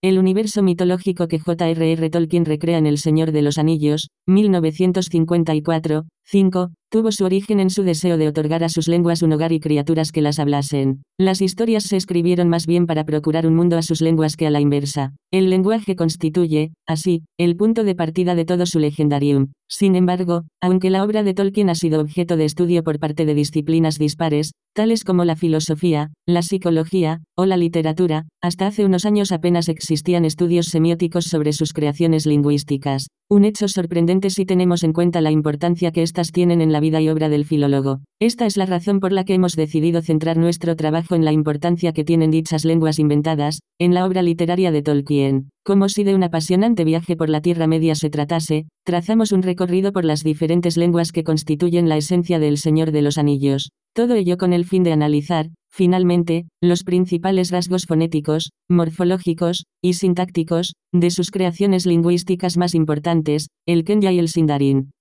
El universo mitológico que J.R.R. Tolkien recrea en El Señor de los Anillos, 1954, 5, tuvo su origen en su deseo de otorgar a sus lenguas un hogar y criaturas que las hablasen. Las historias se escribieron más bien para procurar un mundo a sus lenguas que a la inversa. El lenguaje constituye, así, el punto de partida de todo su legendarium. Sin embargo, aunque la obra de Tolkien ha sido objeto de estudio por parte de disciplinas dispares, tales como la filosofía, la psicología, o la literatura, hasta hace unos años apenas existían estudios semióticos sobre sus creaciones lingüísticas. Un hecho sorprendente si tenemos en cuenta la importancia que éstas tienen en la vida y obra del filólogo. Esta es la razón por la que hemos decidido centrar nuestro trabajo en la importancia que tienen dichas lenguas inventadas, en la obra literaria de Tolkien. Como si de un apasionante viaje por la Tierra Media se tratase, trazamos un recorrido por las diferentes lenguas que constituyen la esencia del Señor de los Anillos. Todo ello con el fin de analizar, finalmente, los principales rasgos fonéticos, morfológicos y sintácticos de sus creaciones lingüísticas más importantes, el Quenya y el Sindarin.